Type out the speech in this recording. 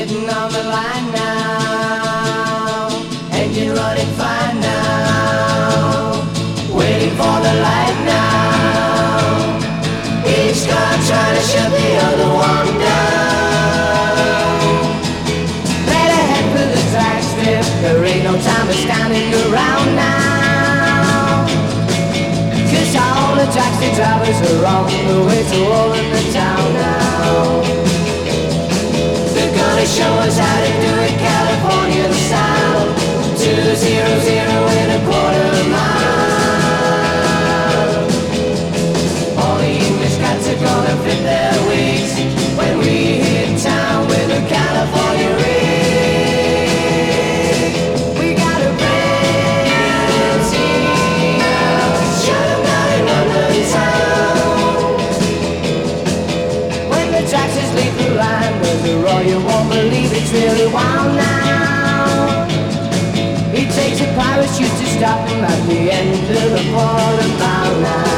getting on the line now. Engine running fine now. Waiting for the light now. Each car trying to shut the other one down. Let ahead for the track strip. There ain't no time for standing around now. Cause all the taxi drivers are on the way to all in the town now. They're gonna show us how to do it California style. 200 in a quarter mile. All the English cats are gonna flip their wings when we hit town with a California rig. We got a brand team, shut 'em down and run the town. When the taxis leave the line, there's a roar you won't believe, it's really wild now. It takes a parachute to stop him at the end of the quarter mile now.